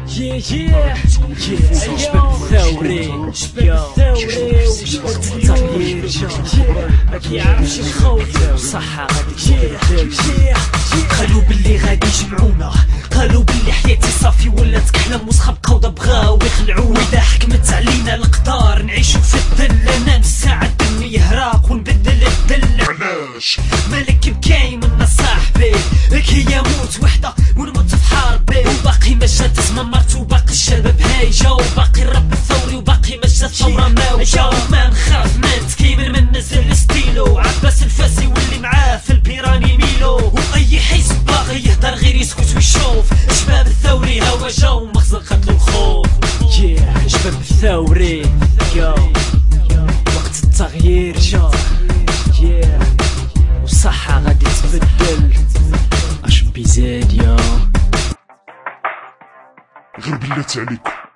وقت التغيير ما كيعرفش الخوف وصحة غادي قالوا باللي غادي يجمعونا، قالوا باللي حياتي صافي ولات كحلم وصحاب قوضة بغاو يخلعونا. إذا حكمت علينا القدار نعيشو في الذل، أنا نساعد دمي يهراق ونبدل الذل. علاش مالك بكاي منا صاحبي كي يموت وحده ونموت في حربي، وباقي ما جات زمرت وباقي الشباب هايجه، وباقي الرب الثوري وباقي ما جات ثوره ماوجه. ما نخاف من تكيمن من نزل ستيلو، عباس الفاسي واللي معاه في البيراني ميلو، واي حزب باغي يهدر غير يسكت ويشوف. شباب الثوري هوا جاو مخزن قتل الخوف. شباب الثوري وقت التغيير جا وصحة غادي تبدل. اش بيزاد غير بلات عليكم